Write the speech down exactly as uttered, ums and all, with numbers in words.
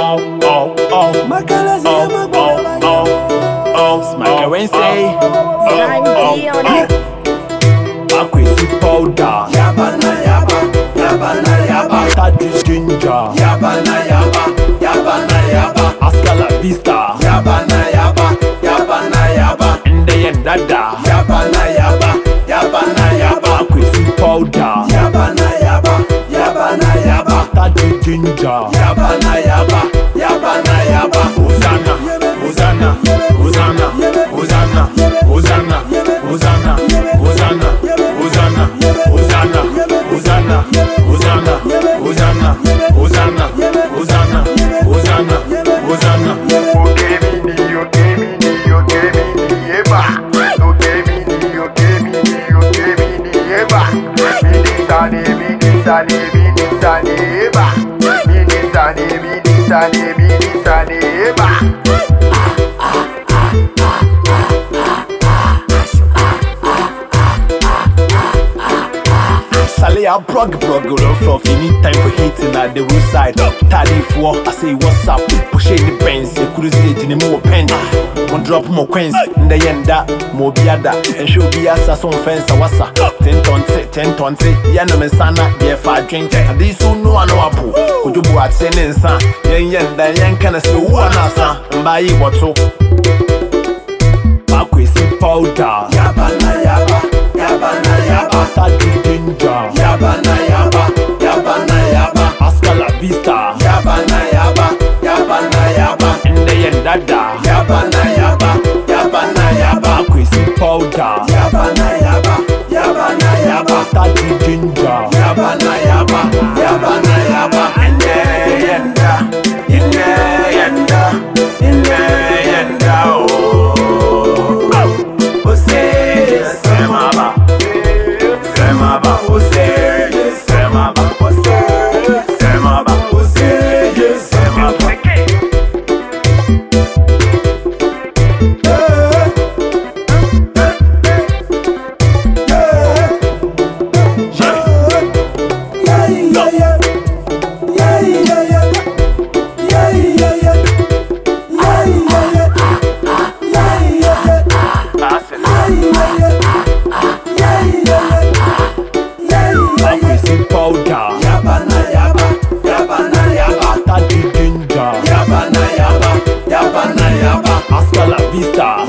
oh, oh, oh, oh, oh, oh, oh, Smack Wednesday. Time D on it. Aquasi powder. Yaba na yaba, yaba na yaba. Tadi ginger. Yaba na yaba, yaba na yaba. Hasta la vista. Yaba na yaba, yaba na yaba. Ndeye ndada. Yaba na yaba, yaba na yaba. Aquasi powder. Yaba na yaba, yaba na yaba. Tadi ginger. Yaba na yaba, yaba na yaba. Hosanna, Hosanna, Hosanna, Hosanna, Hosanna, Hosanna, Hosanna, Hosanna, Hosanna, Hosanna, Hosanna, Hosanna, Hosanna, Hosanna, Hosanna, Hosanna. Okay, mini, okay, mini, okay, mini, eba. Okay, mini, okay, mini, okay, mini, eba. Mini sani, mini sani, mini sani, eba. Mini sani, mini sani, mini sani, eba. Sally, I brog brog rough rough. You need time for hitting at the roadside. Taddy for I say what's up. Push in the pens, the cruise in the more pen. One drop more coins in the end that more biada. And show be as a son fence a wassa. Ten ton say, ten ton say, Yana Messana, yeah, five drink. And these who know I know a poo. Could you go at sending son? Yen yen, the yan can say one asa. And buy you what so. Aquasi powder. Yaba na yaba, yaba na yaba. Tadi ginger. Yaba na yaba, yaba na yaba. Hasta la vista. Yaba na yaba, yaba na yaba. Ndeye ndada. Yaba na yaba, yaba na yaba. Aquasi powder. Yaba na yaba, yaba na yaba. Tadi ginger. Yaba na yaba, yaba na yaba. Yenda, yenda, yenda, yenda, yenda, yenda, oh. Ose, semaba, semaba, ose, semaba, ose, semaba, ose, semaba. Aquasi powder. Yaba na yaba, yaba na yaba. Tadi ginger. Yaba na yaba, yaba na yaba. Hasta la vista.